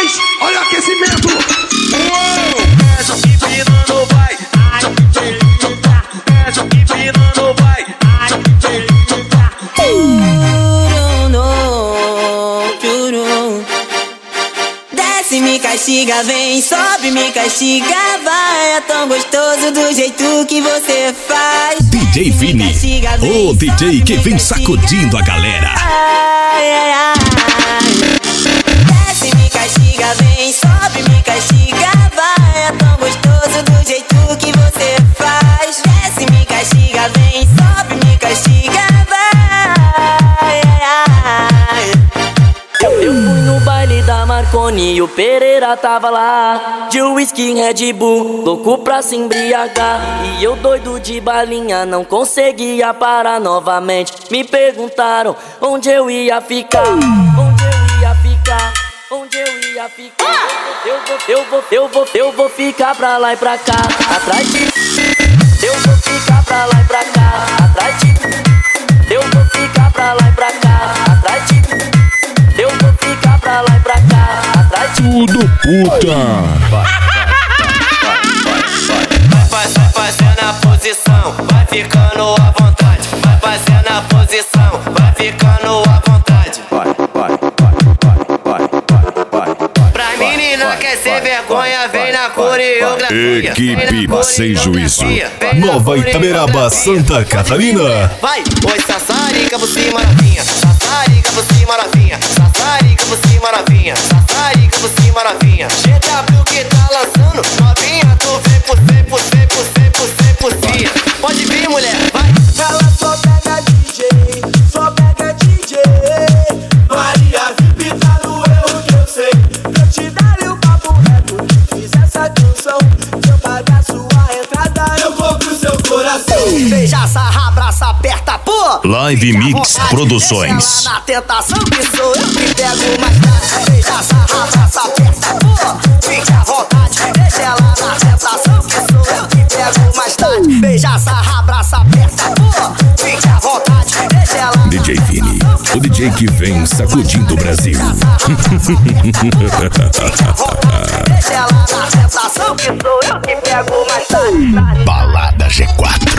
2, olha o aquecimento. Pede que empinando vai. Pede que empinando vai. Desce, me castiga, vem, sobe, me castiga, vai. É tão gostoso do jeito que você faz. DJ Vini, o DJ que vem sacudindo a galera. Ai, ai, ai. Desce, me castiga, vem, sobe, me castiga, vai. É tão gostoso do jeito que você faz. Desce, me castiga, vem, sobe, me castiga, vai. Ai, ai, ai. Eu fui no baile da Marconi e o Pereira tava lá. De whisky Red Bull, louco pra se embriagar. E eu doido de balinha, não conseguia parar novamente. Me perguntaram onde eu ia ficar. Onde eu ia ficar? Onde eu ia ficar? Eu vou ficar pra lá e pra cá, atrás de. Eu vou ficar pra lá e pra cá, atrás de. Eu vou ficar pra lá e pra cá, atrás de. Eu vou ficar pra lá e pra cá, atrás de. Tudo puta. Vai fazendo a posição, vai ficando à vontade. Vai fazendo a posição, vai ficando à vontade. Pra menina quer ser vergonha, vem na coreografia. Equipe Sem Juízo, Nova Itaberaba, Santa Catarina. Vai, oi sassarica por cima novinha, sassarica por cima novinha, sassarica por cima novinha, sassarica por cima novinha. GW que tá lançando, novinha, tu vem por cima. Pode vir, mulher, vai. Ela só pega DJ, só pega DJ. Maria VIP tá no erro que eu sei. Eu te darei o papo reto, fiz essa canção. Se eu pagar sua entrada, eu compro seu coração. Beija, sarra, abraça, aperta, pô. Live Mix Produções. Na tentação que sou eu que pego mais tarde. Beija, sarra, abraça, aperta, pô. Fique à vontade, deixa ela na tentação que sou eu que pego mais tarde. Beija, sarra, abraça, aperta, pô. Fique à vontade, deixa ela na DJ Vini, o DJ que vem sacudindo o Brasil. deixa ela na tentação que sou eu que pego mais tarde. Balada G4.